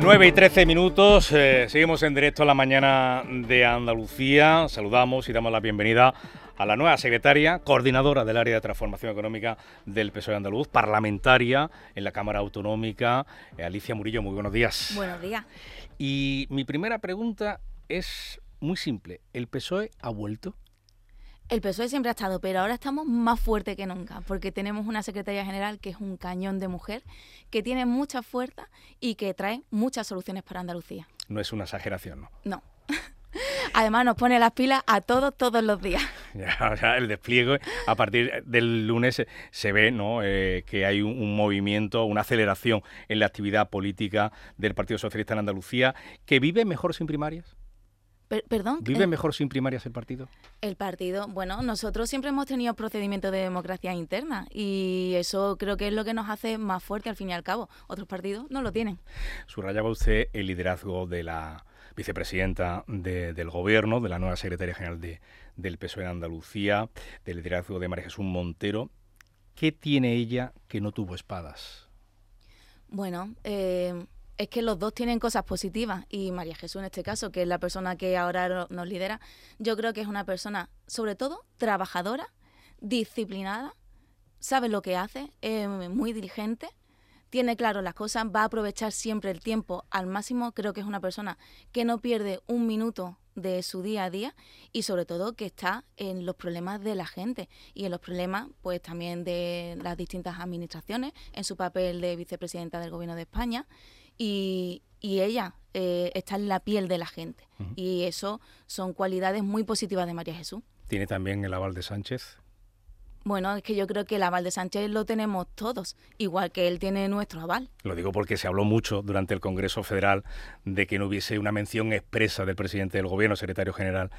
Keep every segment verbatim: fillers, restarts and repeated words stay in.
nueve y trece minutos, eh, seguimos en directo a la mañana de Andalucía. Saludamos y damos la bienvenida a la nueva secretaria, coordinadora del área de transformación económica del P S O E andaluz, parlamentaria en la Cámara Autonómica, eh, Alicia Murillo. Muy buenos días. Buenos días. Y mi primera pregunta es muy simple. ¿El P S O E ha vuelto? El P S O E siempre ha estado, pero ahora estamos más fuertes que nunca, porque tenemos una secretaria general que es un cañón de mujer, que tiene mucha fuerza y que trae muchas soluciones para Andalucía. No es una exageración, ¿no? No. Además nos pone las pilas a todos, todos los días. Ya, ya el despliegue, a partir del lunes se, se ve, ¿no?, eh, que hay un, un movimiento, una aceleración en la actividad política del Partido Socialista en Andalucía, que vive mejor sin primarias. Per perdón. ¿Vive eh, mejor sin primarias el partido? El partido, bueno, nosotros siempre hemos tenido procedimientos de democracia interna y eso creo que es lo que nos hace más fuerte al fin y al cabo. Otros partidos no lo tienen. Subrayaba usted el liderazgo de la vicepresidenta de, del Gobierno, de la nueva secretaria general de, del P S O E en Andalucía, del liderazgo de María Jesús Montero. ¿Qué tiene ella que no tuvo Espadas? Bueno, eh... es que los dos tienen cosas positivas y María Jesús en este caso, que es la persona que ahora nos lidera, yo creo que es una persona sobre todo trabajadora, disciplinada, sabe lo que hace, es muy diligente, tiene claro las cosas, va a aprovechar siempre el tiempo al máximo. Creo que es una persona que no pierde un minuto de su día a día y sobre todo que está en los problemas de la gente y en los problemas pues también de las distintas administraciones, en su papel de vicepresidenta del Gobierno de España. Y, y ella eh, está en la piel de la gente. Uh-huh. Y eso son cualidades muy positivas de María Jesús. ¿Tiene también el aval de Sánchez? Bueno, es que yo creo que el aval de Sánchez lo tenemos todos, igual que él tiene nuestro aval. Lo digo porque se habló mucho durante el Congreso Federal de que no hubiese una mención expresa del presidente del Gobierno, secretario general,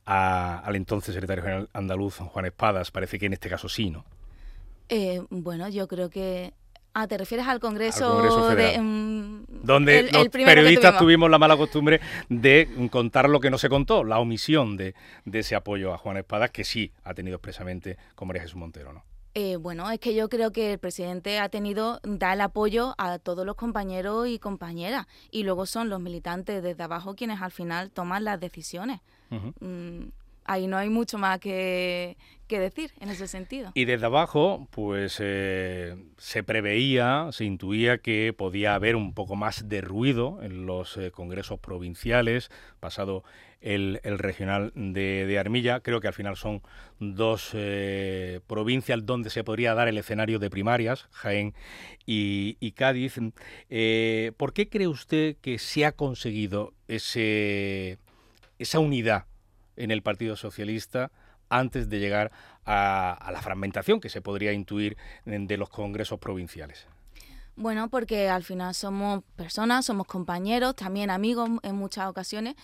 a, al entonces secretario general andaluz, Juan Espadas. Parece que en este caso sí, ¿no? Eh, bueno, yo creo que... Ah, ¿te refieres al Congreso, al Congreso Federal, de, um, donde el, los el periodistas tuvimos. tuvimos la mala costumbre de contar lo que no se contó, la omisión de, de ese apoyo a Juan Espadas, que sí ha tenido expresamente con María Jesús Montero, ¿no? Eh, bueno, es que yo creo que el presidente ha tenido, da el apoyo a todos los compañeros y compañeras, y luego son los militantes desde abajo quienes al final toman las decisiones. Uh-huh. mm, Ahí no hay mucho más que, que decir en ese sentido. Y desde abajo, pues eh, se preveía, se intuía que podía haber un poco más de ruido en los eh, congresos provinciales, pasado el, el regional de, de Armilla. Creo que al final son dos eh, provincias donde se podría dar el escenario de primarias, Jaén y, y Cádiz. Eh, ¿Por qué cree usted que se ha conseguido ese, esa unidad en el Partido Socialista antes de llegar a, a la fragmentación que se podría intuir de, de los congresos provinciales? Bueno, porque al final somos personas, somos compañeros, también amigos en muchas ocasiones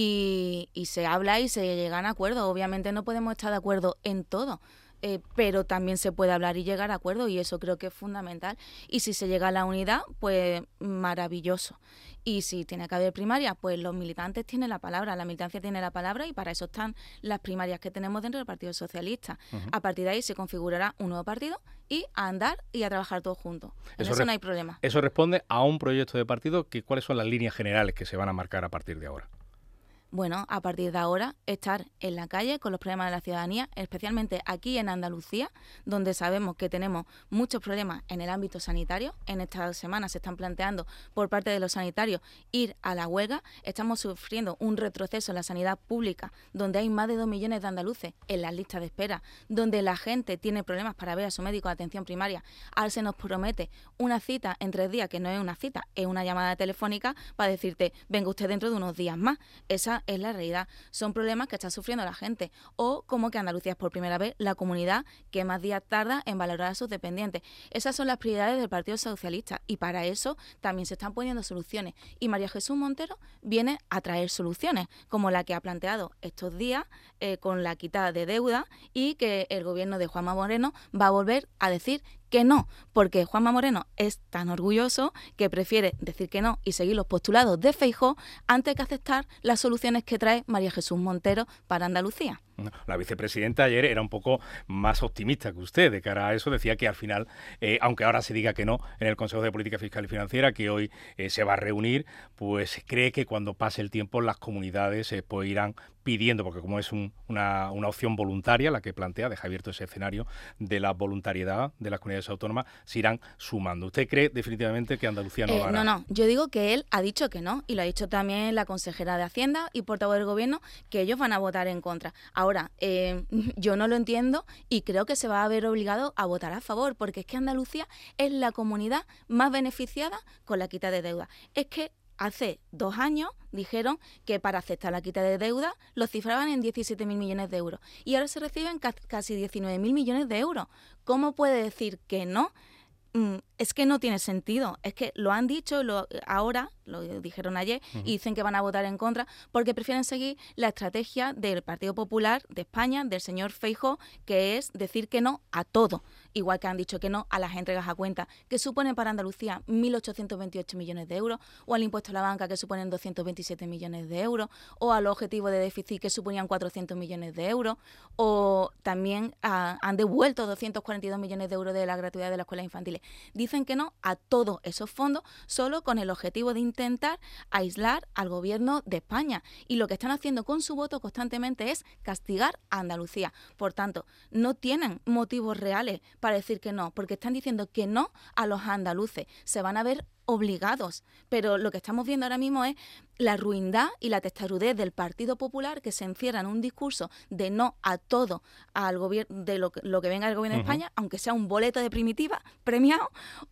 y, y se habla y se llegan a acuerdos. Obviamente no podemos estar de acuerdo en todo, eh, pero también se puede hablar y llegar a acuerdos y eso creo que es fundamental. Y si se llega a la unidad, pues maravilloso. Y si tiene que haber primarias, pues los militantes tienen la palabra, la militancia tiene la palabra y para eso están las primarias que tenemos dentro del Partido Socialista. Uh-huh. A partir de ahí se configurará un nuevo partido y a andar y a trabajar todos juntos. En eso, eso no hay problema. Eso responde a un proyecto de partido. Que, ¿cuáles son las líneas generales que se van a marcar a partir de ahora? Bueno, a partir de ahora, estar en la calle con los problemas de la ciudadanía, especialmente aquí en Andalucía, donde sabemos que tenemos muchos problemas en el ámbito sanitario. En esta semana se están planteando por parte de los sanitarios ir a la huelga. Estamos sufriendo un retroceso en la sanidad pública, donde hay más de dos millones de andaluces en las listas de espera, donde la gente tiene problemas para ver a su médico de atención primaria. Ahora se nos promete una cita en tres días, que no es una cita, es una llamada telefónica para decirte, venga usted dentro de unos días más. Esa es la realidad. Son problemas que está sufriendo la gente. O como que Andalucía es por primera vez la comunidad que más días tarda en valorar a sus dependientes. Esas son las prioridades del Partido Socialista y para eso también se están poniendo soluciones. Y María Jesús Montero viene a traer soluciones, como la que ha planteado estos días eh, con la quitada de deuda y que el gobierno de Juanma Moreno va a volver a decir que no, porque Juanma Moreno es tan orgulloso que prefiere decir que no y seguir los postulados de Feijóo antes que aceptar las soluciones soluciones que trae María Jesús Montero para Andalucía. La vicepresidenta ayer era un poco más optimista que usted de cara a eso. Decía que al final, eh, aunque ahora se diga que no en el Consejo de Política Fiscal y Financiera, que hoy eh, se va a reunir, pues cree que cuando pase el tiempo las comunidades eh, pues irán pidiendo, porque como es un, una, una opción voluntaria la que plantea, deja abierto ese escenario de la voluntariedad de las comunidades autónomas, se irán sumando. ¿Usted cree definitivamente que Andalucía no eh, lo hará? No, no, yo digo que él ha dicho que no, y lo ha dicho también la consejera de Hacienda y portavoz del Gobierno, que ellos van a votar en contra. Ahora, eh, yo no lo entiendo y creo que se va a ver obligado a votar a favor, porque es que Andalucía es la comunidad más beneficiada con la quita de deuda. Es que hace dos años dijeron que para aceptar la quita de deuda lo cifraban en diecisiete mil millones de euros y ahora se reciben ca- casi diecinueve mil millones de euros. ¿Cómo puede decir que no? Mm, es que no tiene sentido. Es que lo han dicho lo, ahora, lo dijeron ayer, uh-huh. y dicen que van a votar en contra porque prefieren seguir la estrategia del Partido Popular de España, del señor Feijóo, que es decir que no a todo. Igual que han dicho que no a las entregas a cuenta, que suponen para Andalucía mil ochocientos veintiocho millones de euros, o al impuesto a la banca, que suponen doscientos veintisiete millones de euros, o al objetivo de déficit, que suponían cuatrocientos millones de euros, o también a, han devuelto doscientos cuarenta y dos millones de euros de la gratuidad de las escuelas infantiles. Dicen que no a todos esos fondos solo con el objetivo de intentar aislar al gobierno de España. Y lo que están haciendo con su voto constantemente es castigar a Andalucía. Por tanto, no tienen motivos reales para decir que no, porque están diciendo que no a los andaluces. Se van a ver obligados, pero lo que estamos viendo ahora mismo es la ruindad y la testarudez del Partido Popular, que se encierra en un discurso de no a todo al gobierno, de lo que, lo que venga del gobierno uh-huh. de España, aunque sea un boleto de primitiva premiado,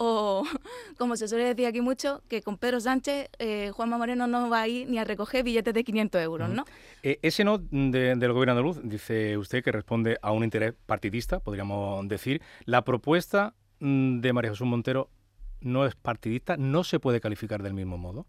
o como se suele decir aquí mucho, que con Pedro Sánchez eh, Juanma Moreno no va a ir ni a recoger billetes de quinientos euros, uh-huh. ¿no? Eh, ese no de, del gobierno andaluz, dice usted que responde a un interés partidista, podríamos decir. La propuesta de María Jesús Montero no es partidista, no se puede calificar del mismo modo.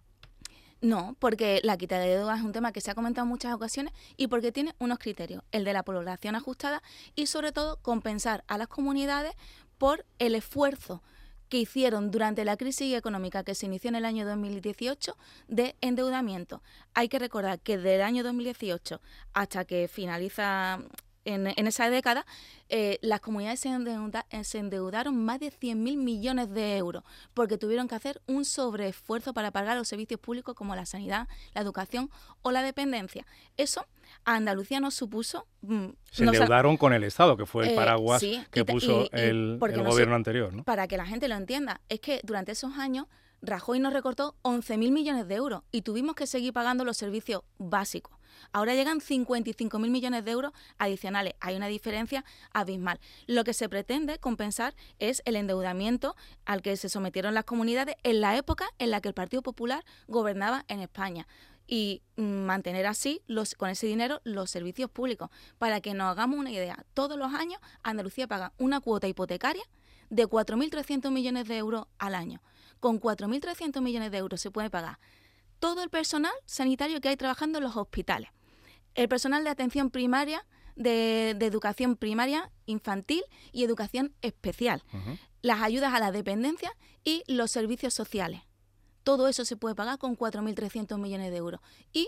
No, porque la quita de deuda es un tema que se ha comentado en muchas ocasiones y porque tiene unos criterios, el de la población ajustada y sobre todo compensar a las comunidades por el esfuerzo que hicieron durante la crisis económica que se inició en el año dos mil dieciocho de endeudamiento. Hay que recordar que desde el año dos mil dieciocho hasta que finaliza en, en esa década, eh, las comunidades se, endeuda, se endeudaron más de cien mil millones de euros porque tuvieron que hacer un sobreesfuerzo para pagar los servicios públicos como la sanidad, la educación o la dependencia. Eso a Andalucía nos supuso... Mm, se endeudaron con el Estado, que fue el paraguas eh, sí, que y, puso y, y el, el gobierno anterior, ¿no? Para que la gente lo entienda, es que durante esos años Rajoy nos recortó once mil millones de euros y tuvimos que seguir pagando los servicios básicos. Ahora llegan cincuenta y cinco mil millones de euros adicionales. Hay una diferencia abismal. Lo que se pretende compensar es el endeudamiento al que se sometieron las comunidades en la época en la que el Partido Popular gobernaba en España. Y mantener así, los, con ese dinero, los servicios públicos. Para que nos hagamos una idea, todos los años Andalucía paga una cuota hipotecaria de cuatro mil trescientos millones de euros al año. Con cuatro mil trescientos millones de euros se puede pagar todo el personal sanitario que hay trabajando en los hospitales, el personal de atención primaria, de, de educación primaria, infantil y educación especial, uh-huh. las ayudas a la dependencia y los servicios sociales. Todo eso se puede pagar con cuatro mil trescientos millones de euros. Y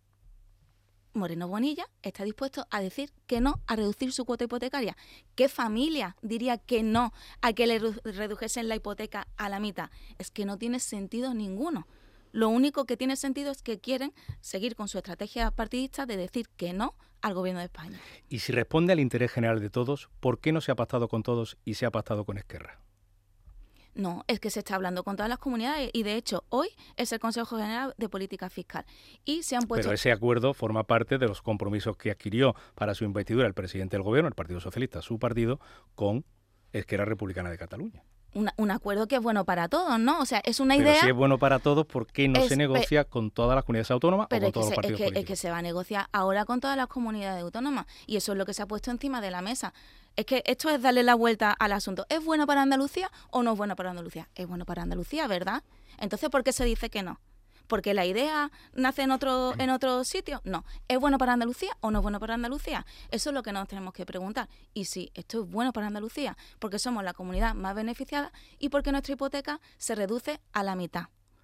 Moreno Bonilla está dispuesto a decir que no a reducir su cuota hipotecaria. ¿Qué familia diría que no a que le redujesen la hipoteca a la mitad? Es que no tiene sentido ninguno. Lo único que tiene sentido es que quieren seguir con su estrategia partidista de decir que no al gobierno de España. Y si responde al interés general de todos, ¿por qué no se ha pactado con todos y se ha pactado con Esquerra? No, es que se está hablando con todas las comunidades y de hecho hoy es el Consejo General de Política Fiscal y se han puesto... Pero ese acuerdo forma parte de los compromisos que adquirió para su investidura el presidente del gobierno, el Partido Socialista, su partido, con Esquerra Republicana de Cataluña. Una, un acuerdo que es bueno para todos, ¿no? O sea, es una pero idea... si es bueno para todos, ¿por qué no es, se negocia pe... con todas las comunidades autónomas pero o con todos se, los partidos es que, políticos? Es que se va a negociar ahora con todas las comunidades autónomas y eso es lo que se ha puesto encima de la mesa. Es que esto es darle la vuelta al asunto. ¿Es bueno para Andalucía o no es bueno para Andalucía? Es bueno para Andalucía, ¿verdad? Entonces, ¿por qué se dice que no? ¿Porque la idea nace en otro en otro sitio? No. ¿Es bueno para Andalucía o no es bueno para Andalucía? Eso es lo que nos tenemos que preguntar. Y sí, esto es bueno para Andalucía, porque somos la comunidad más beneficiada y porque nuestra hipoteca se reduce a la mitad.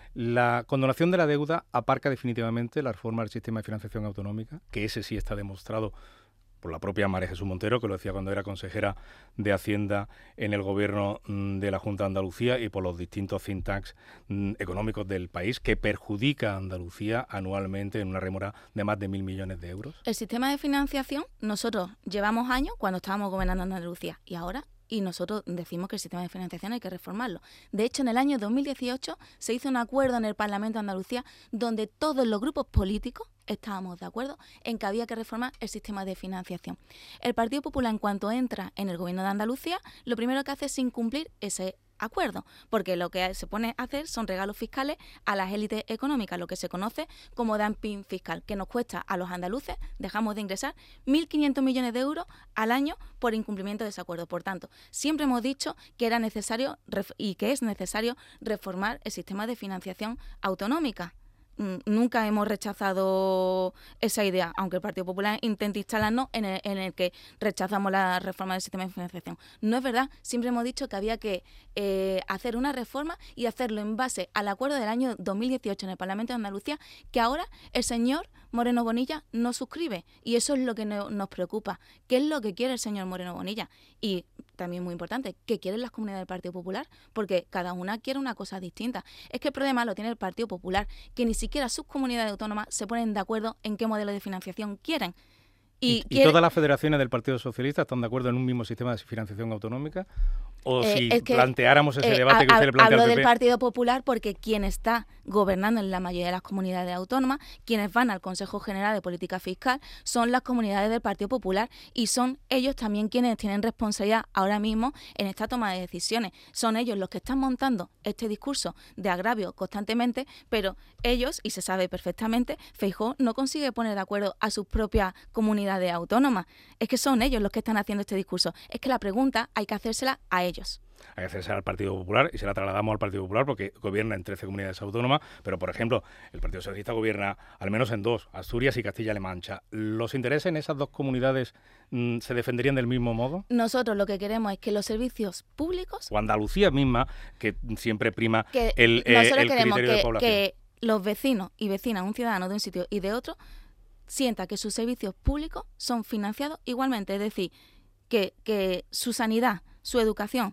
La condonación de la deuda aparca definitivamente la reforma del sistema de financiación autonómica, que ese sí está demostrado por la propia María Jesús Montero, que lo decía cuando era consejera de Hacienda en el gobierno de la Junta de Andalucía, y por los distintos think tanks económicos del país, que perjudica a Andalucía anualmente en una rémora de más de mil millones de euros. El sistema de financiación, nosotros llevamos años cuando estábamos gobernando Andalucía y ahora, y nosotros decimos que el sistema de financiación hay que reformarlo. De hecho, en el año dos mil dieciocho se hizo un acuerdo en el Parlamento de Andalucía donde todos los grupos políticos estábamos de acuerdo en que había que reformar el sistema de financiación. El Partido Popular, en cuanto entra en el gobierno de Andalucía, lo primero que hace es incumplir ese acuerdo, porque lo que se pone a hacer son regalos fiscales a las élites económicas, lo que se conoce como dumping fiscal, que nos cuesta a los andaluces, dejamos de ingresar mil quinientos millones de euros al año por incumplimiento de ese acuerdo. Por tanto, siempre hemos dicho que era necesario y que es necesario reformar el sistema de financiación autonómica. Nunca hemos rechazado esa idea, aunque el Partido Popular intente instalarnos en el, en el que rechazamos la reforma del sistema de financiación. No es verdad, siempre hemos dicho que había que eh, hacer una reforma y hacerlo en base al acuerdo del año dos mil dieciocho en el Parlamento de Andalucía, que ahora el señor Moreno Bonilla no suscribe, y eso es lo que no, nos preocupa. ¿Qué es lo que quiere el señor Moreno Bonilla? Y también muy importante, ¿qué quieren las comunidades del Partido Popular? Porque cada una quiere una cosa distinta. Es que el problema lo tiene el Partido Popular, que ni siquiera sus comunidades autónomas se ponen de acuerdo en qué modelo de financiación quieren. ¿Y, ¿Y, quiere... ¿Y todas las federaciones del Partido Socialista están de acuerdo en un mismo sistema de financiación autonómica? ¿O eh, si es que, planteáramos ese eh, debate que usted le plantea al P P? Hablo del Partido Popular porque quien está gobernando en la mayoría de las comunidades autónomas, quienes van al Consejo General de Política Fiscal, son las comunidades del Partido Popular, y son ellos también quienes tienen responsabilidad ahora mismo en esta toma de decisiones. Son ellos los que están montando este discurso de agravio constantemente, pero ellos, y se sabe perfectamente, Feijóo no consigue poner de acuerdo a sus propias comunidades autónomas. Es que son ellos los que están haciendo este discurso. Es que la pregunta hay que hacérsela a ellos. Hay que hacerse al Partido Popular, y se la trasladamos al Partido Popular porque gobierna en trece comunidades autónomas, pero, por ejemplo, el Partido Socialista gobierna al menos en dos, Asturias y Castilla-La Mancha. ¿Los intereses en esas dos comunidades mmm, se defenderían del mismo modo? Nosotros lo que queremos es que los servicios públicos... O Andalucía misma, que siempre prima que el, eh, nosotros el queremos criterio que, de población. Que los vecinos y vecinas, un ciudadano de un sitio y de otro, sienta que sus servicios públicos son financiados igualmente, es decir, que, que su sanidad, su educación,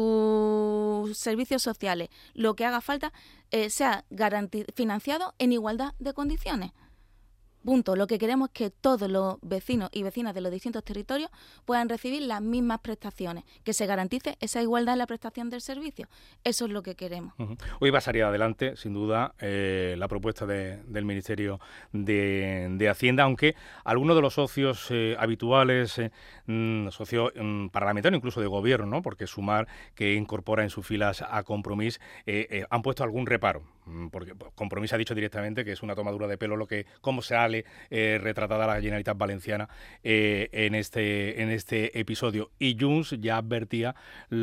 sus servicios sociales, lo que haga falta, eh, sea financiado en igualdad de condiciones. Punto. Lo que queremos es que todos los vecinos y vecinas de los distintos territorios puedan recibir las mismas prestaciones, que se garantice esa igualdad en la prestación del servicio. Eso es lo que queremos. Uh-huh. Hoy va a salir adelante, sin duda, eh, la propuesta de, del Ministerio de, de Hacienda, aunque algunos de los socios eh, habituales, eh, socios eh, parlamentarios, incluso de gobierno, ¿no? Porque Sumar, que incorpora en sus filas a Compromís, eh, eh, han puesto algún reparo, porque Compromís ha dicho directamente que es una tomadura de pelo lo que cómo se ha Eh, retratada la Generalitat Valenciana eh, en este en este episodio. Y Junts ya advertía,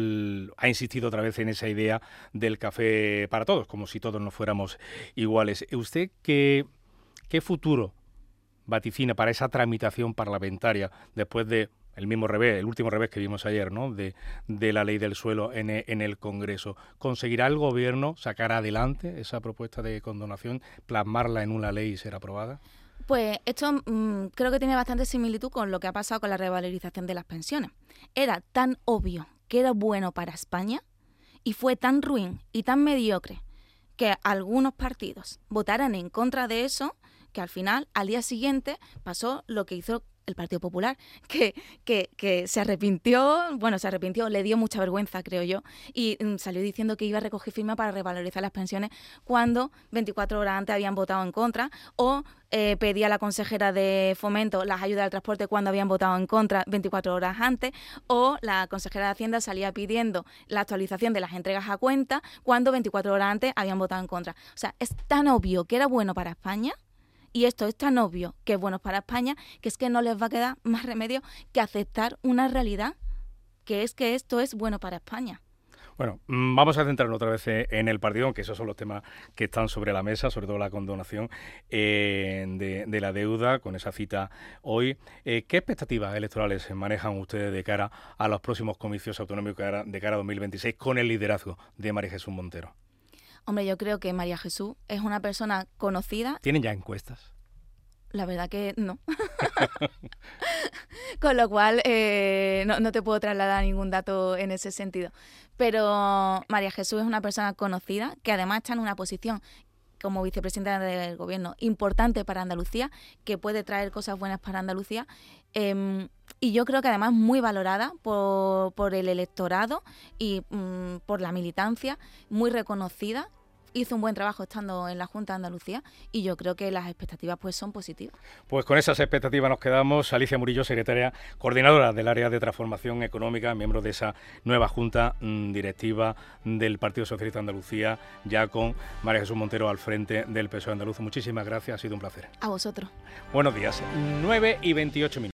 l, ha insistido otra vez en esa idea del café para todos, como si todos no fuéramos iguales. ¿Usted qué, qué futuro vaticina para esa tramitación parlamentaria después de el mismo revés, el último revés que vimos ayer, ¿no? de, de la ley del suelo en, en el Congreso? ¿Conseguirá el Gobierno sacar adelante esa propuesta de condonación, plasmarla en una ley y ser aprobada? Pues esto mmm, creo que tiene bastante similitud con lo que ha pasado con la revalorización de las pensiones. Era tan obvio que era bueno para España y fue tan ruin y tan mediocre que algunos partidos votaran en contra de eso, que al final, al día siguiente, pasó lo que hizo el Partido Popular, que, que, que se arrepintió, bueno, se arrepintió, le dio mucha vergüenza, creo yo, y mm, salió diciendo que iba a recoger firma para revalorizar las pensiones cuando veinticuatro horas antes habían votado en contra, o eh, pedía a la consejera de Fomento las ayudas al transporte cuando habían votado en contra veinticuatro horas antes, o la consejera de Hacienda salía pidiendo la actualización de las entregas a cuenta cuando veinticuatro horas antes habían votado en contra. O sea, es tan obvio que era bueno para España. Y esto es tan obvio que es bueno para España que es que no les va a quedar más remedio que aceptar una realidad, que es que esto es bueno para España. Bueno, vamos a centrarnos otra vez en el partido, aunque esos son los temas que están sobre la mesa, sobre todo la condonación eh, de, de la deuda, con esa cita hoy. Eh, ¿Qué expectativas electorales manejan ustedes de cara a los próximos comicios autonómicos de cara a dos mil veintiséis con el liderazgo de María Jesús Montero? Hombre, yo creo que María Jesús es una persona conocida. ¿Tienen ya encuestas? La verdad que no. Con lo cual, eh, no, no te puedo trasladar ningún dato en ese sentido. Pero María Jesús es una persona conocida que además está en una posición como vicepresidenta del Gobierno importante para Andalucía, que puede traer cosas buenas para Andalucía. Eh, y yo creo que además muy valorada por, por el electorado y mm, por la militancia, muy reconocida. Hizo un buen trabajo estando en la Junta de Andalucía y yo creo que las expectativas pues son positivas. Pues con esas expectativas nos quedamos. Alicia Murillo, secretaria coordinadora del área de transformación económica, miembro de esa nueva Junta mmm, directiva del Partido Socialista de Andalucía, ya con María Jesús Montero al frente del P S O E andaluz. Muchísimas gracias, ha sido un placer. A vosotros. Buenos días, nueve y veintiocho minutos.